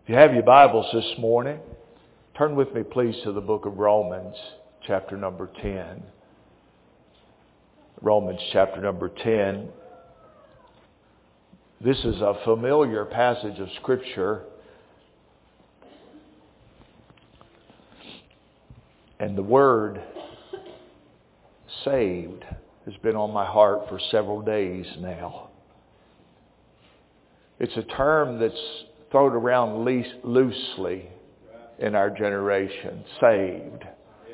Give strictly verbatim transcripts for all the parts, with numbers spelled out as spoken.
If you have your Bibles this morning, turn with me please to the book of Romans, chapter number ten. Romans chapter number ten. This is a familiar passage of Scripture. And the word saved has been on my heart for several days now. It's a term that's thrown around loosely in our generation, saved.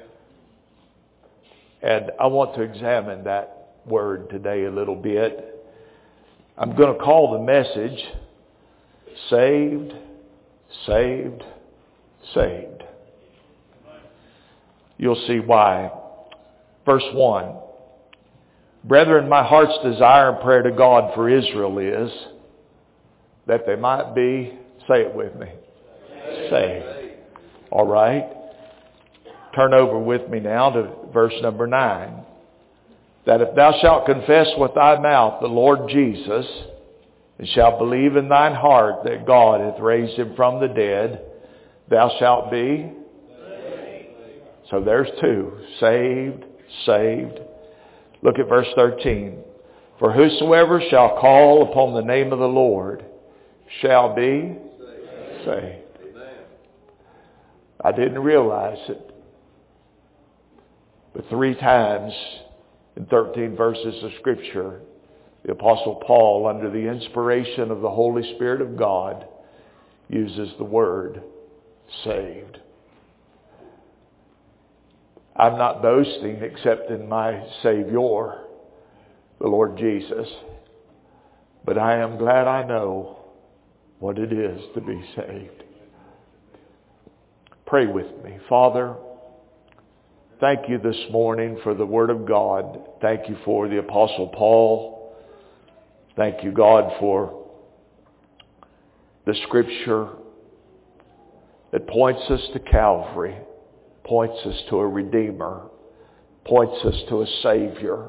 And I want to examine that word today a little bit. I'm going to call the message, Saved, Saved, Saved. You'll see why. Verse one. Brethren, my heart's desire and prayer to God for Israel is that they might be, say it with me, saved. saved. All right. Turn over with me now to verse number nine. That if thou shalt confess with thy mouth the Lord Jesus, and shalt believe in thine heart that God hath raised him from the dead, thou shalt be. So there's two. Saved, saved. Look at verse thirteen. For whosoever shall call upon the name of the Lord shall be saved. saved. I didn't realize it. But three times in thirteen verses of Scripture, the Apostle Paul, under the inspiration of the Holy Spirit of God, uses the word saved. I'm not boasting except in my Savior, the Lord Jesus. But I am glad I know what it is to be saved. Pray with me. Father, thank you this morning for the Word of God. Thank you for the Apostle Paul. Thank you, God, for the Scripture that points us to Calvary, points us to a Redeemer, points us to a Savior.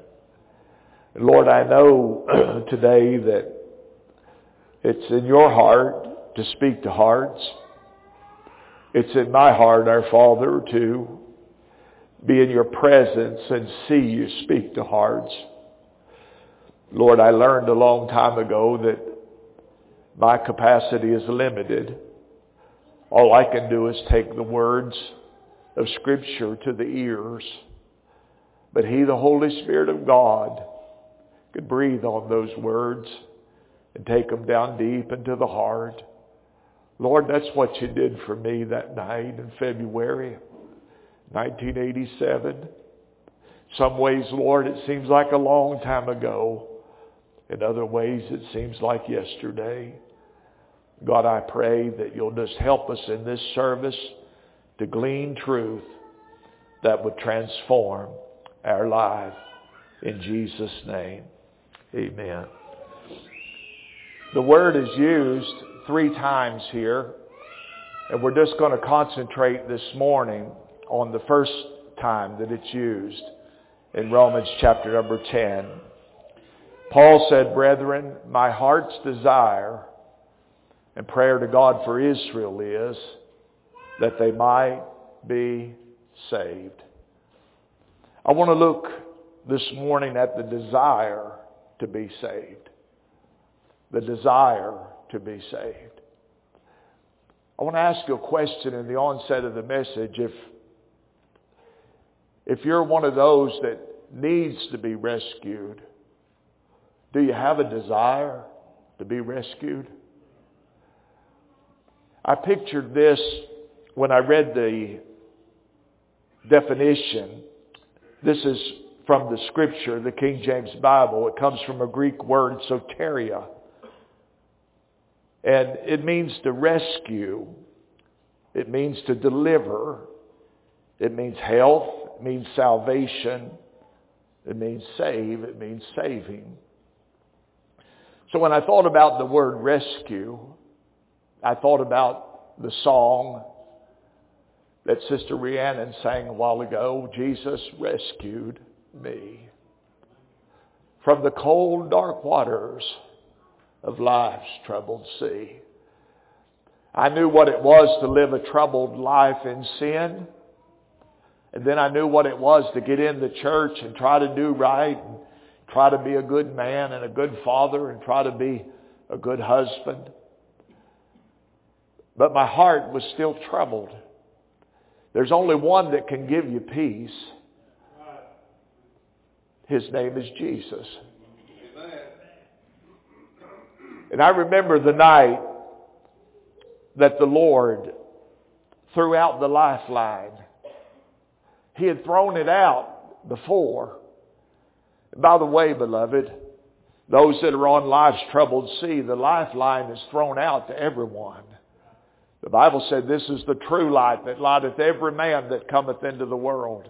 And Lord, I know today that it's in your heart to speak to hearts. It's in my heart, our Father, to be in your presence and see you speak to hearts. Lord, I learned a long time ago that my capacity is limited. All I can do is take the words of Scripture to the ears. But He, the Holy Spirit of God, could breathe on those words and take them down deep into the heart. Lord, that's what you did for me that night in February nineteen eighty-seven. Some ways, Lord, it seems like a long time ago. In other ways, it seems like yesterday. God, I pray that you'll just help us in this service to glean truth that would transform our life. In Jesus' name, amen. The word is used three times here, and we're just going to concentrate this morning on the first time that it's used in Romans chapter number ten. Paul said, Brethren, my heart's desire and prayer to God for Israel is that they might be saved. I want to look this morning at the desire to be saved. The desire to be saved. I want to ask you a question in the onset of the message. If, if you're one of those that needs to be rescued, do you have a desire to be rescued? I pictured this when I read the definition. This is from the Scripture, the King James Bible. It comes from a Greek word, soteria. And it means to rescue. It means to deliver. It means health. It means salvation. It means save. It means saving. So when I thought about the word rescue, I thought about the song that Sister Rhiannon sang a while ago, Jesus rescued me from the cold, dark waters of life's troubled sea. I knew what it was to live a troubled life in sin. And then I knew what it was to get in the church and try to do right, and try to be a good man and a good father, and try to be a good husband. But my heart was still troubled. There's only one that can give you peace. His name is Jesus. And I remember the night that the Lord threw out the lifeline. He had thrown it out before. By the way, beloved, those that are on life's troubled sea, the lifeline is thrown out to everyone. The Bible said, this is the true light that lighteth every man that cometh into the world.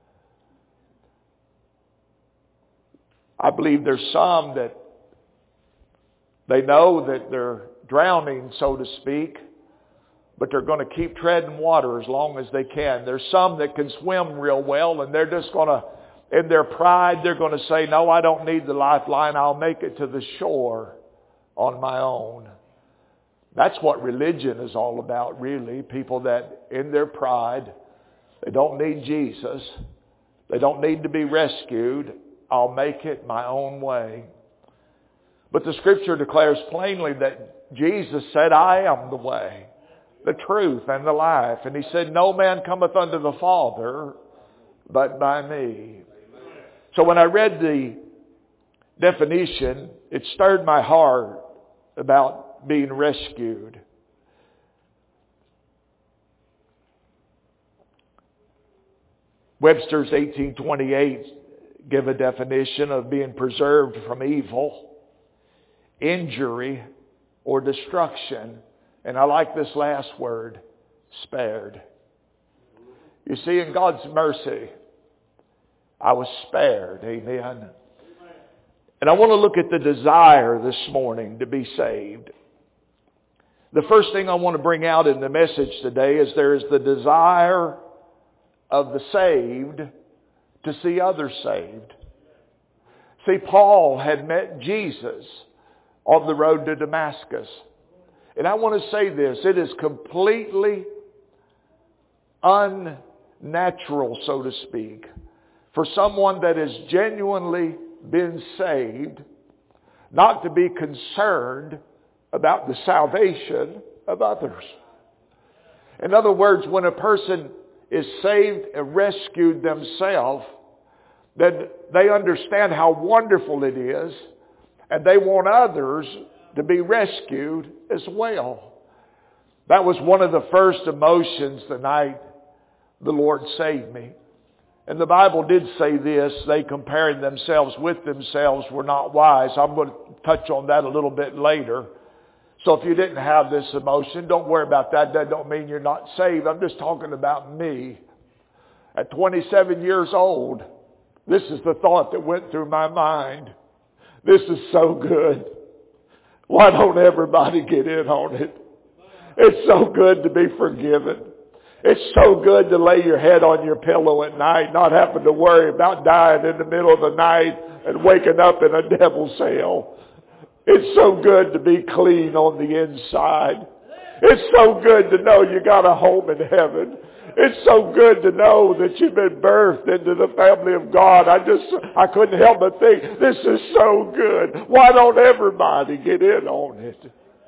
I believe there's some that they know that they're drowning, so to speak, but they're going to keep treading water as long as they can. There's some that can swim real well, and they're just going to, in their pride, they're going to say, no, I don't need the lifeline. I'll make it to the shore on my own. That's what religion is all about, really. People that, in their pride, they don't need Jesus. They don't need to be rescued. I'll make it my own way. But the Scripture declares plainly that Jesus said, I am the way, the truth, and the life. And He said, no man cometh unto the Father but by me. So when I read the definition, it stirred my heart about being rescued. Webster's eighteen twenty-eight give a definition of being preserved from evil, injury, or destruction. And I like this last word, spared. You see, in God's mercy, I was spared. Amen. And I want to look at the desire this morning to be saved. The first thing I want to bring out in the message today is there is the desire of the saved to see others saved. See, Paul had met Jesus on the road to Damascus. And I want to say this, it is completely unnatural, so to speak, for someone that has genuinely been saved not to be concerned about the salvation of others. In other words, when a person is saved and rescued themselves, then they understand how wonderful it is, and they want others to be rescued as well. That was one of the first emotions the night the Lord saved me. And the Bible did say this, they comparing themselves with themselves were not wise. I'm going to touch on that a little bit later. So if you didn't have this emotion, don't worry about that. That don't mean you're not saved. I'm just talking about me. At twenty-seven years old, this is the thought that went through my mind. This is so good. Why don't everybody get in on it? It's so good to be forgiven. It's so good to lay your head on your pillow at night, not having to worry about dying in the middle of the night and waking up in a devil's hell. It's so good to be clean on the inside. It's so good to know you got a home in heaven. It's so good to know that you've been birthed into the family of God. I just, I couldn't help but think, this is so good. Why don't everybody get in on it?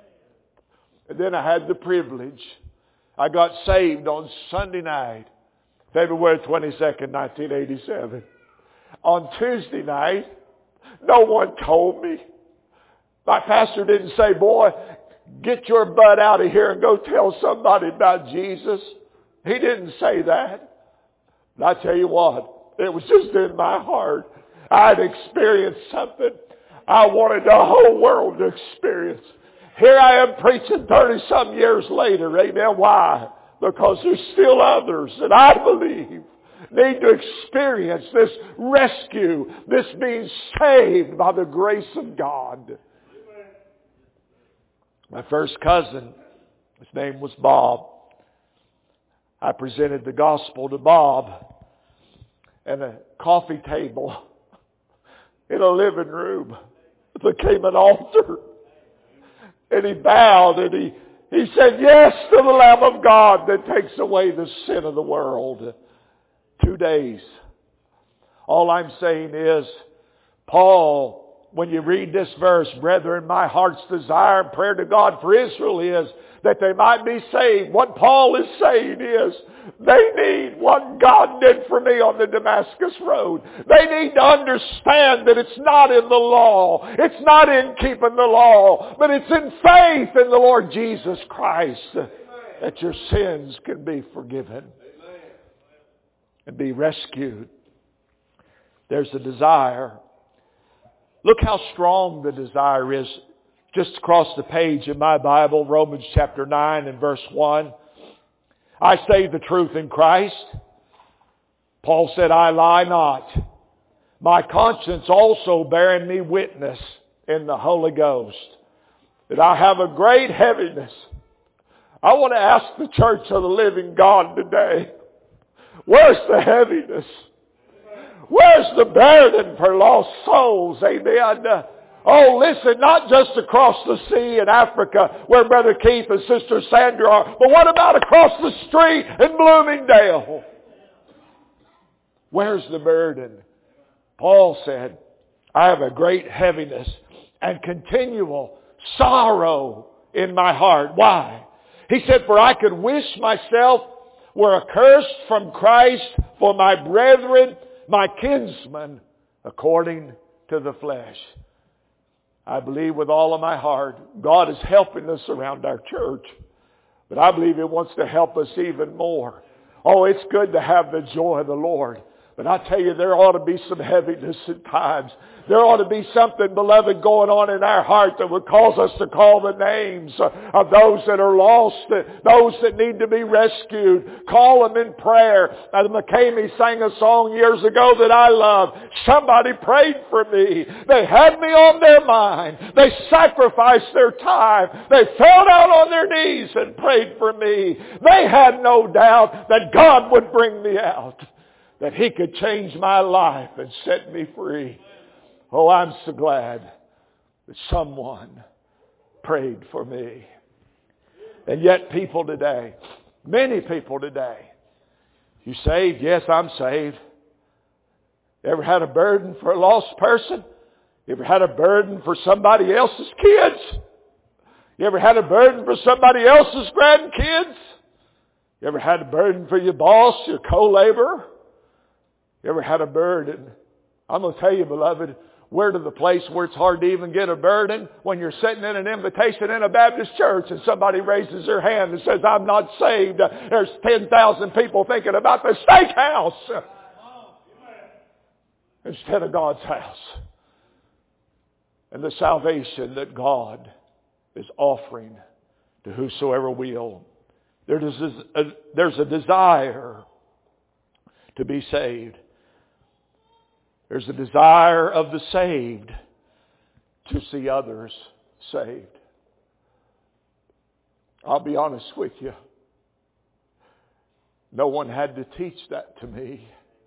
And then I had the privilege. I got saved on Sunday night, February twenty-second, nineteen eighty-seven. On Tuesday night, no one told me. My pastor didn't say, boy, get your butt out of here and go tell somebody about Jesus. He didn't say that. But I tell you what, it was just in my heart. I'd experienced something I wanted the whole world to experience. Here I am preaching thirty-some years later. Amen. Why? Because there's still others that I believe need to experience this rescue, this being saved by the grace of God. My first cousin, his name was Bob. I presented the gospel to Bob at a coffee table in a living room. It became an altar. And he bowed and he, He said yes to the Lamb of God that takes away the sin of the world. Two days. All I'm saying is, Paul, when you read this verse, brethren, my heart's desire and prayer to God for Israel is that they might be saved. What Paul is saying is, they need what God did for me on the Damascus Road. They need to understand that it's not in the law. It's not in keeping the law. But it's in faith in the Lord Jesus Christ that your sins can be forgiven and be rescued. There's a desire. Look how strong the desire is. Just across the page in my Bible, Romans chapter nine and verse one. I say the truth in Christ. Paul said, I lie not. My conscience also bearing me witness in the Holy Ghost that I have a great heaviness. I want to ask the church of the living God today, where's the heaviness? Where's the burden for lost souls? Amen. Oh, listen, not just across the sea in Africa where Brother Keith and Sister Sandra are, but what about across the street in Bloomingdale? Where's the burden? Paul said, I have a great heaviness and continual sorrow in my heart. Why? He said, for I could wish myself were accursed from Christ for my brethren, my kinsmen, according to the flesh. I believe with all of my heart, God is helping us around our church. But I believe He wants to help us even more. Oh, it's good to have the joy of the Lord. But I tell you, there ought to be some heaviness at times. There ought to be something, beloved, going on in our heart that would cause us to call the names of those that are lost, those that need to be rescued. Call them in prayer. As McCamey sang a song years ago that I love. Somebody prayed for me. They had me on their mind. They sacrificed their time. They fell down on their knees and prayed for me. They had no doubt that God would bring me out, that He could change my life and set me free. Oh, I'm so glad that someone prayed for me. And yet people today, many people today, you saved? Yes, I'm saved. Ever had a burden for a lost person? You ever had a burden for somebody else's kids? You ever had a burden for somebody else's grandkids? You ever had a burden for your boss, your co-laborer? You ever had a burden? I'm going to tell you, beloved, we're to the place where it's hard to even get a burden when you're sitting in an invitation in a Baptist church and somebody raises their hand and says, I'm not saved. There's ten thousand people thinking about the steakhouse instead of God's house and the salvation that God is offering to whosoever will. There's a, there's a desire to be saved. There's a desire of the saved to see others saved. I'll be honest with you. No one had to teach that to me.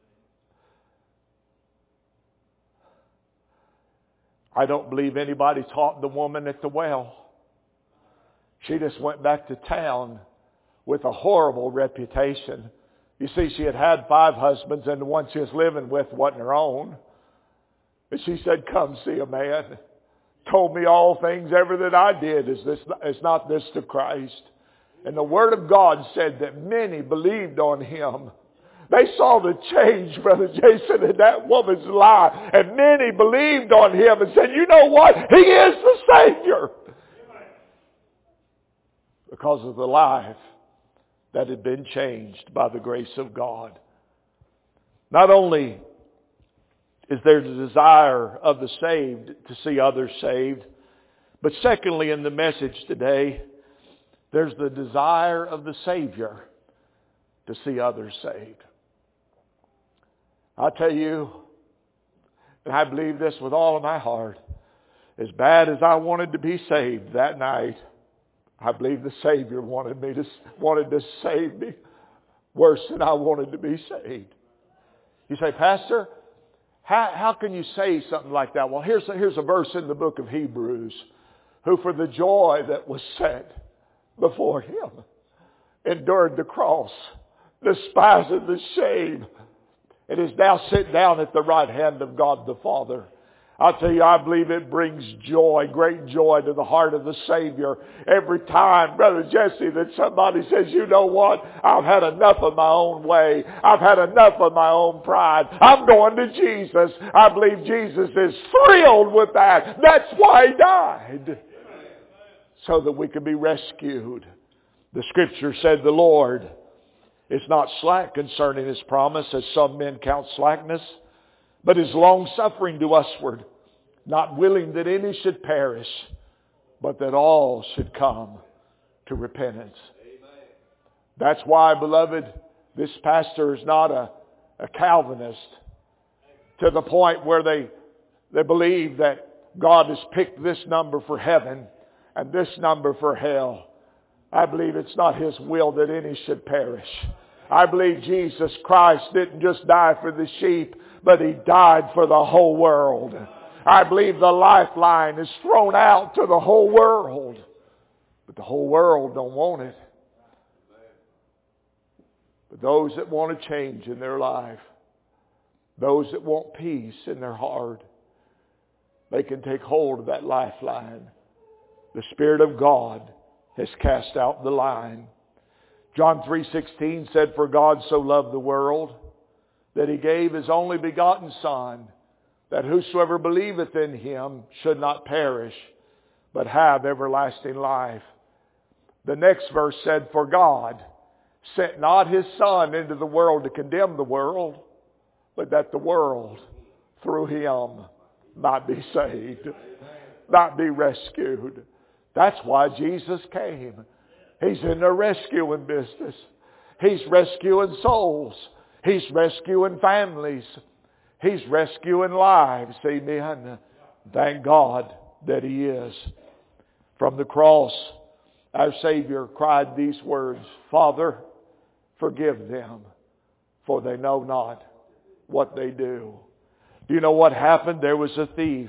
I don't believe anybody taught the woman at the well. She just went back to town with a horrible reputation. You see, she had had five husbands, and the one she was living with wasn't her own. And she said, come see a man. Told me all things ever that I did. Is this, is not this to Christ? And the Word of God said that many believed on Him. They saw the change, Brother Jason, in that woman's life. And many believed on Him and said, you know what? He is the Savior. Because of the life that had been changed by the grace of God. Not only is there the desire of the saved to see others saved, but secondly in the message today, there's the desire of the Savior to see others saved. I tell you, and I believe this with all of my heart, as bad as I wanted to be saved that night, I believe the Savior wanted me to wanted to save me worse than I wanted to be saved. You say, Pastor, how, how can you say something like that? Well, here's a, here's a verse in the book of Hebrews. Who for the joy that was set before Him, endured the cross, despising the shame, and is now sitting down at the right hand of God the Father. I'll tell you, I believe it brings joy, great joy to the heart of the Savior every time, Brother Jesse, that somebody says, you know what? I've had enough of my own way. I've had enough of my own pride. I'm going to Jesus. I believe Jesus is thrilled with that. That's why He died. So that we can be rescued. The Scripture said the Lord is not slack concerning His promise, as some men count slackness, but is long-suffering to usward, not willing that any should perish, but that all should come to repentance. Amen. That's why, beloved, this pastor is not a, a Calvinist to the point where they, they believe that God has picked this number for heaven and this number for hell. I believe it's not His will that any should perish. I believe Jesus Christ didn't just die for the sheep, but He died for the whole world. I believe the lifeline is thrown out to the whole world. But the whole world don't want it. But those that want a change in their life, those that want peace in their heart, they can take hold of that lifeline. The Spirit of God has cast out the line. John three sixteen said, for God so loved the world that He gave His only begotten Son, that whosoever believeth in Him should not perish, but have everlasting life. The next verse said, for God sent not His Son into the world to condemn the world, but that the world through Him might be saved, might be rescued. That's why Jesus came. He's in the rescuing business. He's rescuing souls. He's rescuing families. He's rescuing lives. Amen. Thank God that He is. From the cross, our Savior cried these words, Father, forgive them, for they know not what they do. Do you know what happened? There was a thief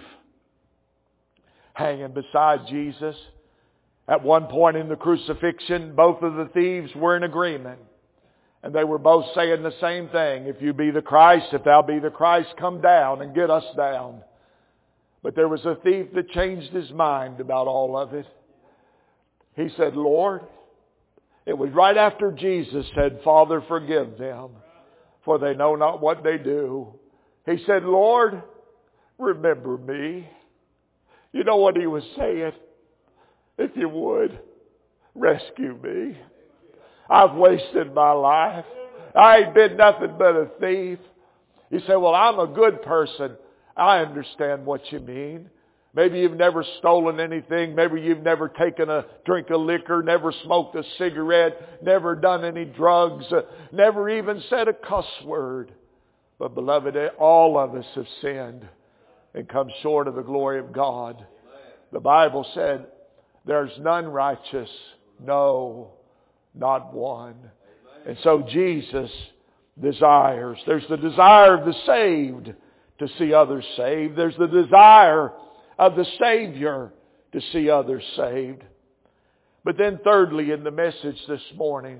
hanging beside Jesus. At one point in the crucifixion, both of the thieves were in agreement. And they were both saying the same thing. If you be the Christ, if thou be the Christ, come down and get us down. But there was a thief that changed his mind about all of it. He said, Lord, it was right after Jesus said, Father, forgive them, for they know not what they do. He said, Lord, remember me. You know what he was saying? If you would, rescue me. I've wasted my life. I ain't been nothing but a thief. You say, well, I'm a good person. I understand what you mean. Maybe you've never stolen anything. Maybe you've never taken a drink of liquor, never smoked a cigarette, never done any drugs, uh, never even said a cuss word. But beloved, all of us have sinned and come short of the glory of God. The Bible said, there's none righteous, no, not one. And so Jesus desires, there's the desire of the saved to see others saved. There's the desire of the Savior to see others saved. But then thirdly, in the message this morning,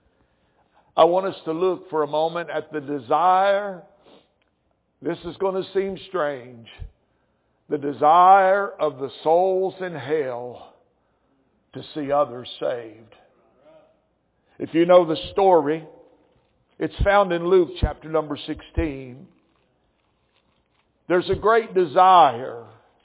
I want us to look for a moment at the desire. This is going to seem strange. The desire of the souls in hell to see others saved. If you know the story, it's found in Luke chapter number sixteen. There's a great desire.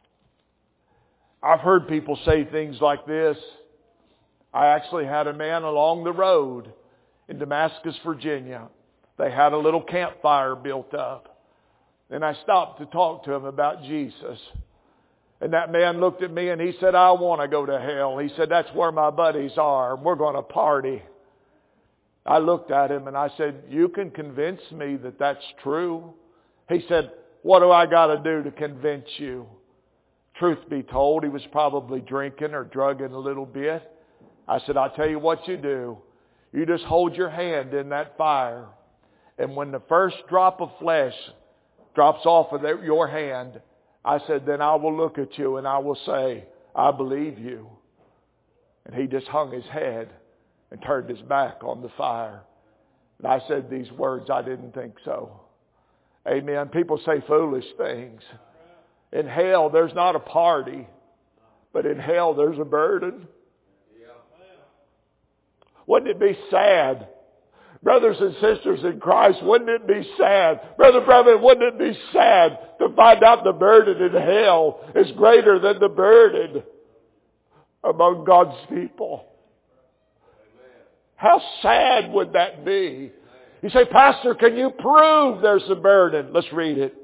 I've heard people say things like this. I actually had a man along the road in Damascus, Virginia. They had a little campfire built up. And I stopped to talk to him about Jesus. And that man looked at me and he said, I want to go to hell. He said, that's where my buddies are. We're going to party. I looked at him and I said, you can convince me that that's true. He said, what do I got to do to convince you? Truth be told, he was probably drinking or drugging a little bit. I said, I'll tell you what you do. You just hold your hand in that fire. And when the first drop of flesh drops off of your hand, I said, then I will look at you and I will say, I believe you. And he just hung his head and turned his back on the fire. And I said these words, I didn't think so. Amen. People say foolish things. In hell, there's not a party, but in hell, there's a burden. Wouldn't it be sad? Brothers and sisters in Christ, wouldn't it be sad? Brother, brother, wouldn't it be sad to find out the burden in hell is greater than the burden among God's people? How sad would that be? You say, Pastor, can you prove there's a burden? Let's read it.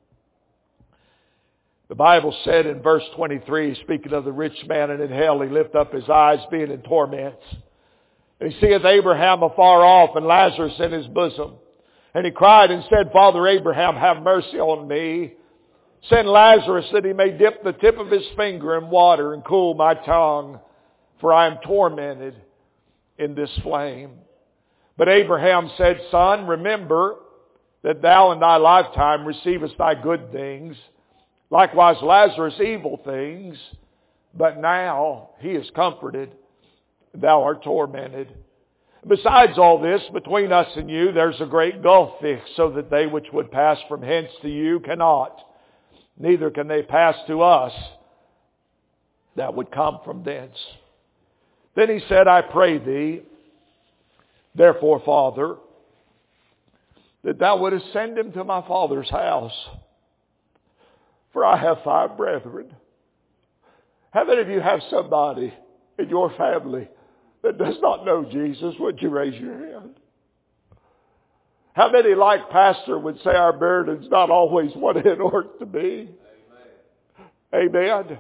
The Bible said in verse twenty-three, speaking of the rich man, and in hell he lift up his eyes, being in torments. And he seeth Abraham afar off, and Lazarus in his bosom. And he cried and said, Father Abraham, have mercy on me. Send Lazarus that he may dip the tip of his finger in water and cool my tongue, for I am tormented in this flame. But Abraham said, Son, remember that thou in thy lifetime receivest thy good things, likewise Lazarus evil things, but now he is comforted, thou art tormented. Besides all this, between us and you, there's a great gulf fixed, so that they which would pass from hence to you cannot, neither can they pass to us that would come from thence. Then he said, I pray thee, therefore, Father, that thou wouldest send him to my father's house, for I have five brethren. How many of you have somebody in your family that does not know Jesus? Would you raise your hand? How many, like Pastor, would say our burden's not always what it ought to be? Amen. Amen.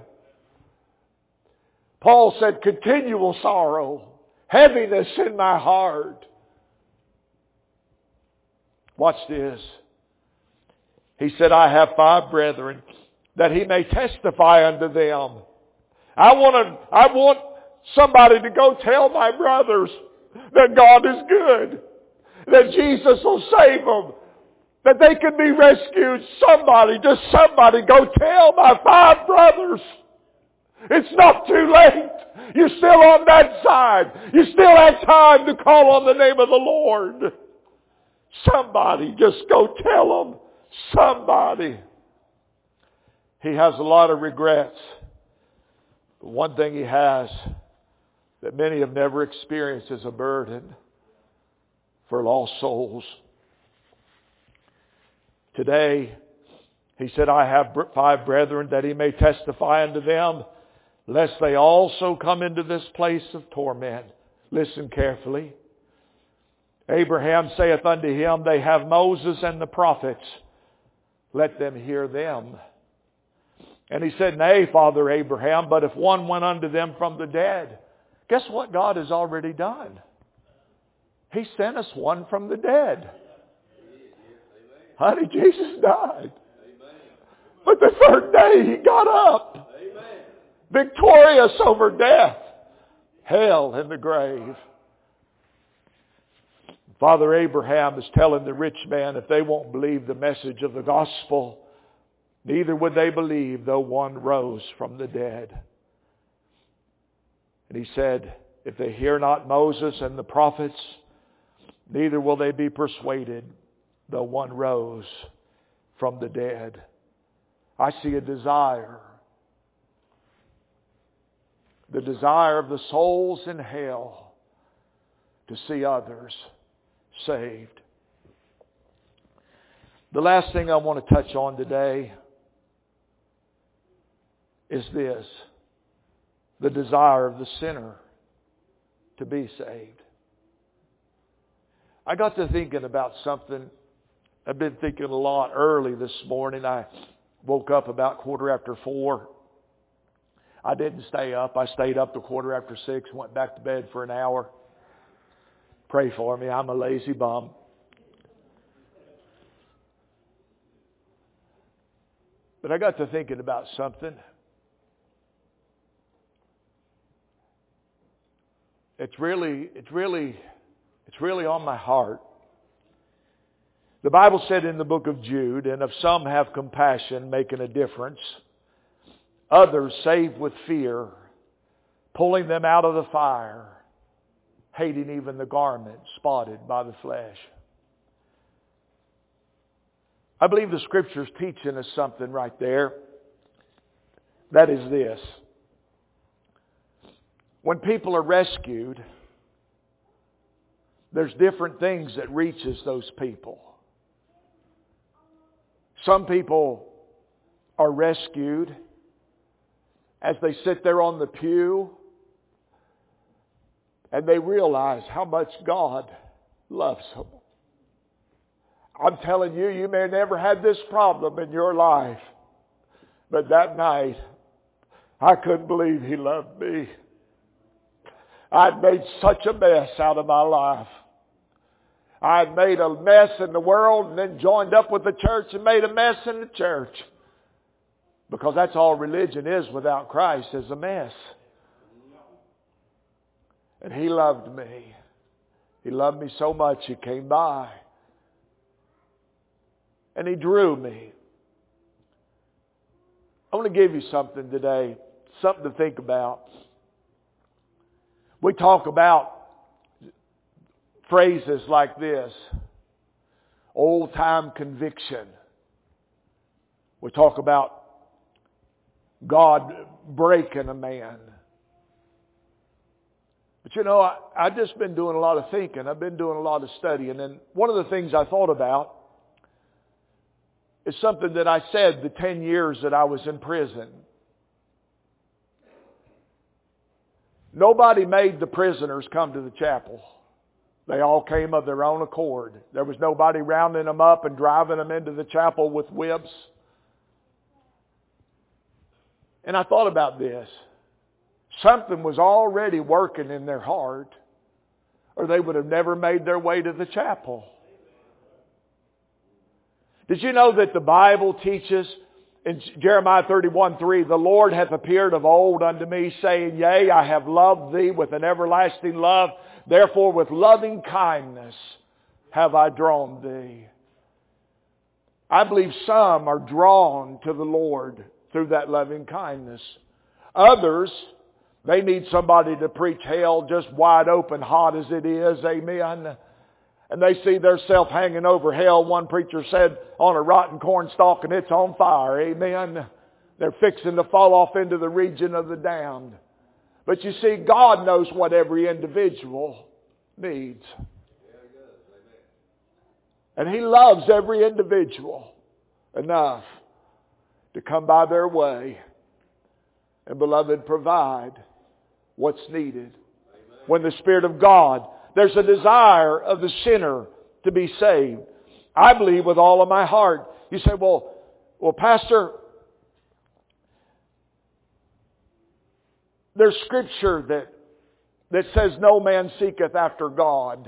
Paul said, continual sorrow, heaviness in my heart. Watch this. He said, I have five brethren, that he may testify unto them. I want to, I want somebody to go tell my brothers that God is good, that Jesus will save them, that they can be rescued. Somebody, just somebody, go tell my five brothers. It's not too late. You're still on that side. You still have time to call on the name of the Lord. Somebody, just go tell them. Somebody. He has a lot of regrets. But one thing he has that many have never experienced is a burden for lost souls. Today, he said, I have five brethren, that he may testify unto them, lest they also come into this place of torment. Listen carefully. Abraham saith unto him, they have Moses and the prophets. Let them hear them. And he said, Nay, Father Abraham, but if one went unto them from the dead. Guess what God has already done? He sent us one from the dead. Honey, Jesus died. But the third day he got up. Victorious over death, hell, and the grave. Father Abraham is telling the rich man, if they won't believe the message of the gospel, neither would they believe though one rose from the dead. And he said, if they hear not Moses and the prophets, neither will they be persuaded though one rose from the dead. I see a desire. The desire of the souls in hell to see others saved. The last thing I want to touch on today is this. The desire of the sinner to be saved. I got to thinking about something. I've been thinking a lot early this morning. I woke up about quarter after four. I didn't stay up. I stayed up to quarter after six, went back to bed for an hour. Pray for me. I'm a lazy bum. But I got to thinking about something. It's really, it's really, it's really on my heart. The Bible said in the book of Jude, and of some have compassion, making a difference. Others save with fear, pulling them out of the fire, hating even the garment spotted by the flesh. I believe the Scripture's teaching us something right there. That is this. When people are rescued, there's different things that reaches those people. Some people are rescued as they sit there on the pew and they realize how much God loves them. I'm telling you, you may have never had this problem in your life, but that night, I couldn't believe He loved me. I'd made such a mess out of my life. I'd made a mess in the world and then joined up with the church and made a mess in the church. Because that's all religion is without Christ, is a mess. And He loved me. He loved me so much He came by. And He drew me. I want to give you something today. Something to think about. We talk about phrases like this. Old-time conviction. We talk about God breaking a man. But you know, I, I've just been doing a lot of thinking. I've been doing a lot of studying. And one of the things I thought about is something that I said the ten years that I was in prison. Nobody made the prisoners come to the chapel. They all came of their own accord. There was nobody rounding them up and driving them into the chapel with whips. And I thought about this. Something was already working in their heart, or they would have never made their way to the chapel. Did you know that the Bible teaches in Jeremiah thirty-one three, the Lord hath appeared of old unto me, saying, Yea, I have loved thee with an everlasting love. Therefore with loving kindness have I drawn thee. I believe some are drawn to the Lord through that loving kindness. Others, they need somebody to preach hell just wide open, hot as it is. Amen. And they see theirself hanging over hell. One preacher said, on a rotten cornstalk and it's on fire. Amen. They're fixing to fall off into the region of the damned. But you see, God knows what every individual needs. And He loves every individual enough to come by their way and, beloved, provide what's needed. When the Spirit of God, there's a desire of the sinner to be saved. I believe with all of my heart. You say, well, well, Pastor, there's Scripture that, that says no man seeketh after God.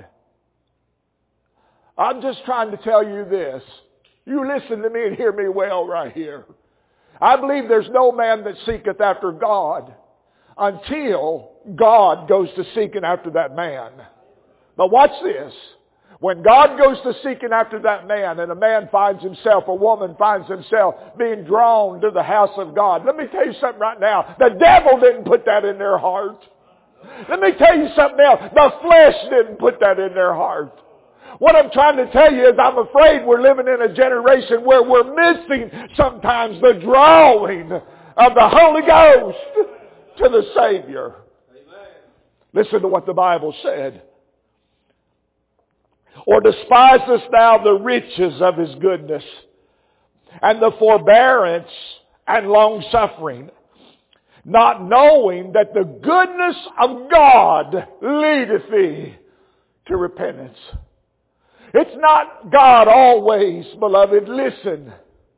I'm just trying to tell you this. You listen to me and hear me well right here. I believe there's no man that seeketh after God until God goes to seeking after that man. But watch this. When God goes to seeking after that man, and a man finds himself, a woman finds himself being drawn to the house of God. Let me tell you something right now. The devil didn't put that in their heart. Let me tell you something else. The flesh didn't put that in their heart. What I'm trying to tell you is I'm afraid we're living in a generation where we're missing sometimes the drawing of the Holy Ghost to the Savior. Amen. Listen to what the Bible said. Or despisest thou the riches of His goodness, and the forbearance and long-suffering, not knowing that the goodness of God leadeth thee to repentance. It's not God always, beloved. Listen.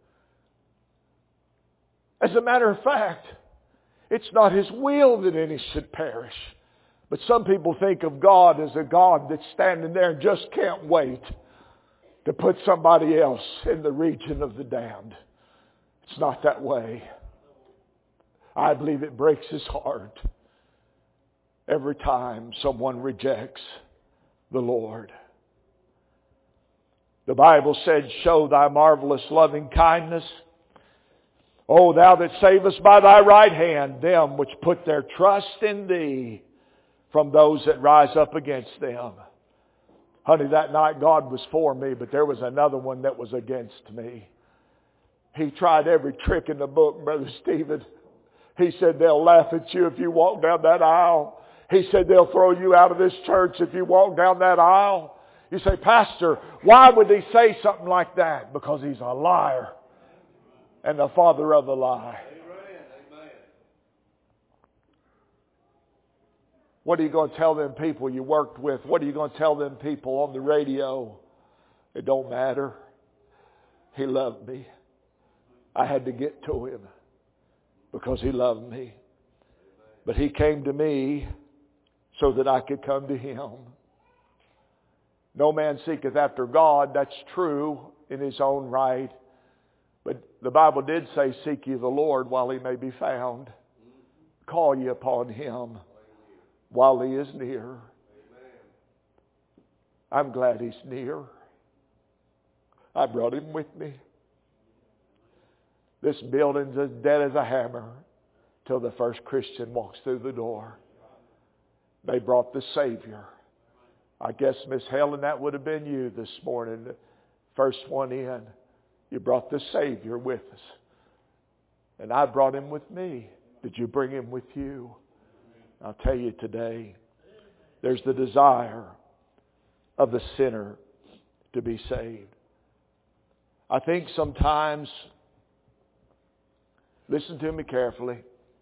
As a matter of fact, it's not His will that any should perish. But some people think of God as a God that's standing there and just can't wait to put somebody else in the region of the damned. It's not that way. I believe it breaks His heart every time someone rejects the Lord. The Bible said, show thy marvelous loving kindness O Thou that savest by Thy right hand them which put their trust in Thee from those that rise up against them. Honey, that night God was for me, but there was another one that was against me. He tried every trick in the book, Brother Stephen. He said they'll laugh at you if you walk down that aisle. He said they'll throw you out of this church if you walk down that aisle. You say, Pastor, why would he say something like that? Because he's a liar and the father of the lie. What are you going to tell them people you worked with? What are you going to tell them people on the radio? It don't matter. He loved me. I had to get to him because he loved me. But he came to me so that I could come to him. No man seeketh after God. That's true in his own right. But the Bible did say, seek ye the Lord while he may be found. Call ye upon him while he is near. I'm glad he's near. I brought him with me. This building's as dead as a hammer till the first Christian walks through the door. They brought the Savior. I guess, Miss Helen, that would have been you this morning, the first one in. You brought the Savior with us. And I brought him with me. Did you bring him with you? I'll tell you today, there's the desire of the sinner to be saved. I think sometimes, listen to me carefully,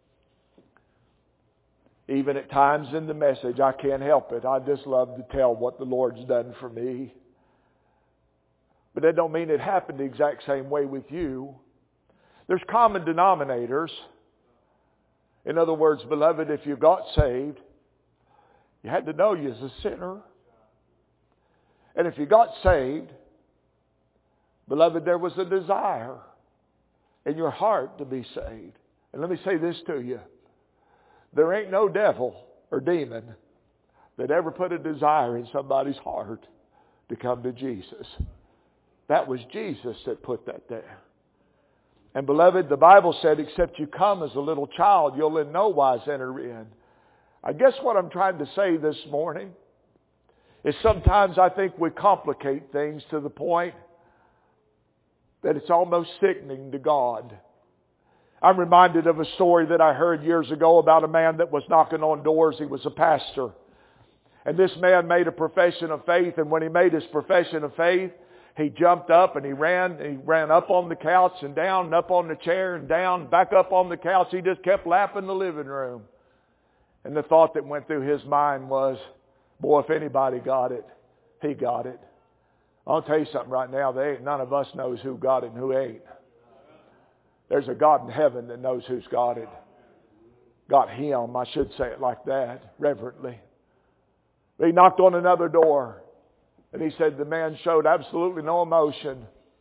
even at times in the message, I can't help it. I just love to tell what the Lord's done for me. But that don't mean it happened the exact same way with you. There's common denominators. In other words, beloved, if you got saved, you had to know you was a sinner. And if you got saved, beloved, there was a desire in your heart to be saved. And let me say this to you. There ain't no devil or demon that ever put a desire in somebody's heart to come to Jesus. That was Jesus that put that there. And beloved, the Bible said, except you come as a little child, you'll in no wise enter in. I guess what I'm trying to say this morning is sometimes I think we complicate things to the point that it's almost sickening to God. I'm reminded of a story that I heard years ago about a man that was knocking on doors. He was a pastor. And this man made a profession of faith. And when he made his profession of faith, he jumped up and he ran. He ran up on the couch and down and up on the chair and down, back up on the couch. He just kept lapping the living room. And the thought that went through his mind was, boy, if anybody got it, he got it. I'll tell you something right now. There ain't none of us knows who got it and who ain't. There's a God in heaven that knows who's got it. Got him, I should say it like that, reverently. He knocked on another door. And he said the man showed absolutely no emotion.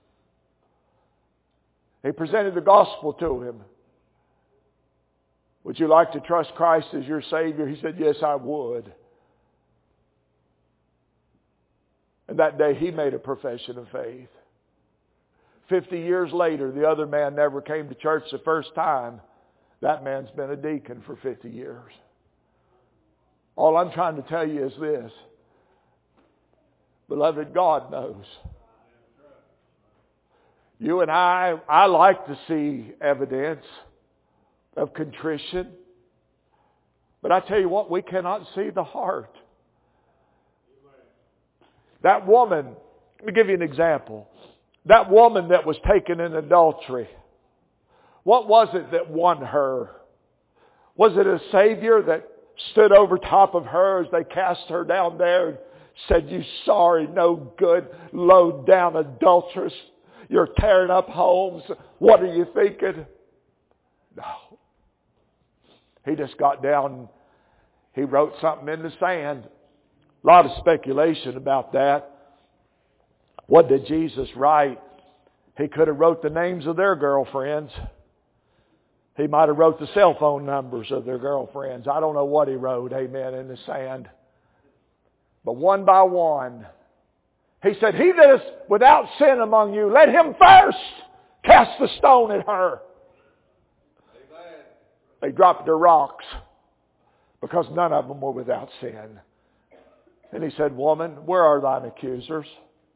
He presented the gospel to him. Would you like to trust Christ as your Savior? He said, yes, I would. And that day he made a profession of faith. Fifty years later, the other man never came to church the first time. That man's been a deacon for fifty years. All I'm trying to tell you is this. Beloved, God knows. You and I, I like to see evidence of contrition. But I tell you what, we cannot see the heart. That woman, let me give you an example. That woman that was taken in adultery, what was it that won her? Was it a Savior that stood over top of her as they cast her down there and said, you sorry, no good, low down adulteress, you're tearing up homes, what are you thinking? No. He just got down, he wrote something in the sand. A lot of speculation about that. What did Jesus write? He could have wrote the names of their girlfriends. He might have wrote the cell phone numbers of their girlfriends. I don't know what he wrote, amen, in the sand. But one by one, he said, he that is without sin among you, let him first cast the stone at her. They dropped their rocks because none of them were without sin. And he said, "Woman, where are thine accusers?"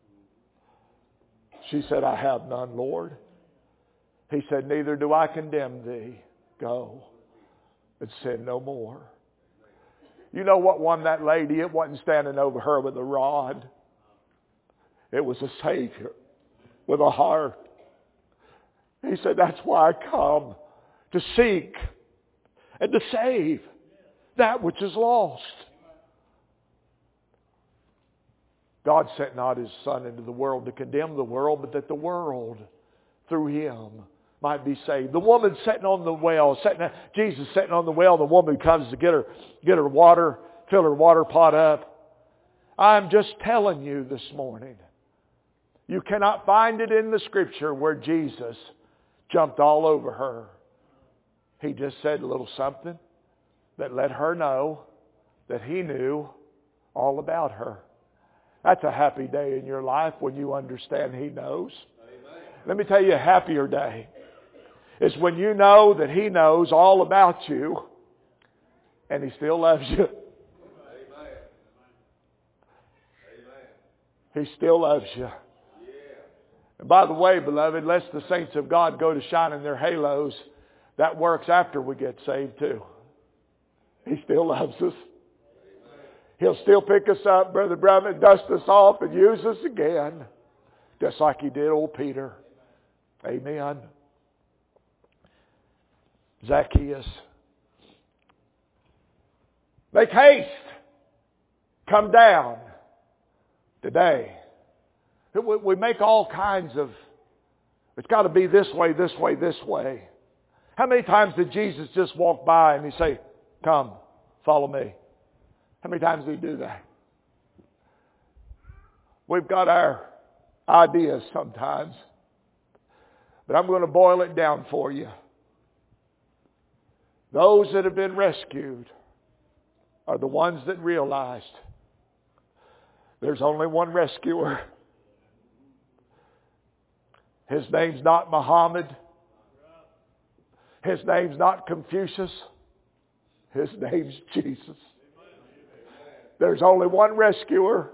She said, "I have none, Lord." He said, "Neither do I condemn thee. Go and sin no more." You know what won that lady? It wasn't standing over her with a rod. It was a Savior with a heart. He said, "That's why I come, to seek and to save that which is lost." God sent not His Son into the world to condemn the world, but that the world, through Him, might be saved. The woman sitting on the well, sitting, Jesus sitting on the well, the woman comes to get her, get her water, fill her water pot up. I'm just telling you this morning, you cannot find it in the Scripture where Jesus jumped all over her. He just said a little something that let her know that He knew all about her. That's a happy day in your life when you understand He knows. Amen. Let me tell you, a happier day is when you know that He knows all about you and He still loves you. Amen. He still loves you. Yeah. And by the way, beloved, lest the saints of God go to shining their halos, that works after we get saved too. He still loves us. He'll still pick us up, Brother Brother, dust us off and use us again. Just like He did old Peter. Amen. Zacchaeus. Make haste. Come down today. We make all kinds of, it's got to be this way, this way, this way. How many times did Jesus just walk by and He say, "Come, follow me"? How many times do He do that? We've got our ideas sometimes. But I'm going to boil it down for you. Those that have been rescued are the ones that realized there's only one rescuer. His name's not Muhammad. His name's not Confucius. His name's Jesus. There's only one rescuer.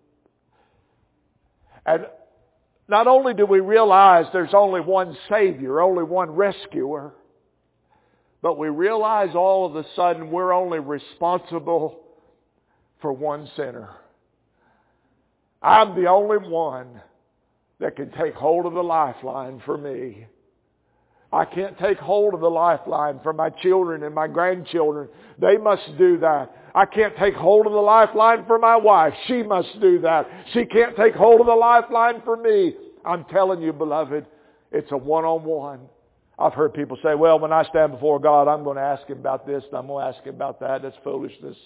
And not only do we realize there's only one Savior, only one rescuer, but we realize all of a sudden we're only responsible for one sinner. I'm the only one that can take hold of the lifeline for me. I can't take hold of the lifeline for my children and my grandchildren. They must do that. I can't take hold of the lifeline for my wife. She must do that. She can't take hold of the lifeline for me. I'm telling you, beloved, it's a one-on-one. I've heard people say, "Well, when I stand before God, I'm going to ask Him about this and I'm going to ask Him about that." That's foolishness.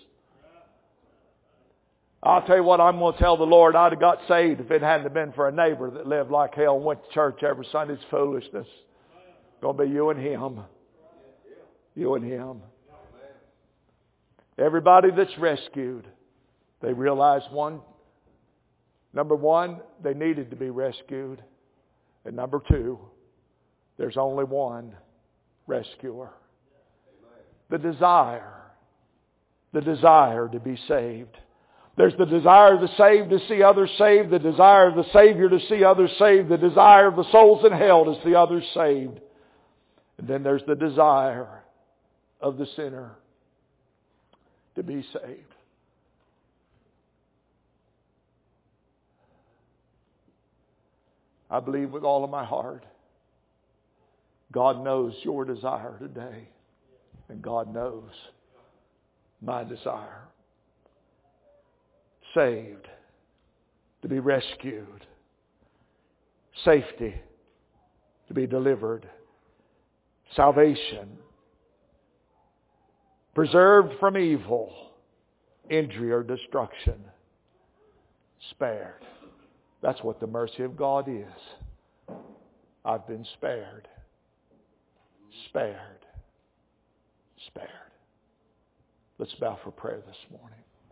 I'll tell you what, I'm going to tell the Lord I'd have got saved if it hadn't been for a neighbor that lived like hell and went to church every Sunday. It's foolishness. It's going to be you and him. You and him. Everybody that's rescued, they realize one, number one, they needed to be rescued. And number two, there's only one rescuer. The desire, the desire to be saved. There's the desire of the saved to see others saved, the desire of the Savior to see others saved, the desire of the souls in hell to see others saved. And then there's the desire of the sinner to be saved. I believe with all of my heart, God knows your desire today. And God knows my desire. Saved, to be rescued, safety, to be delivered, salvation, preserved from evil, injury or destruction, spared. That's what the mercy of God is. I've been spared, spared, spared. Let's bow for prayer this morning.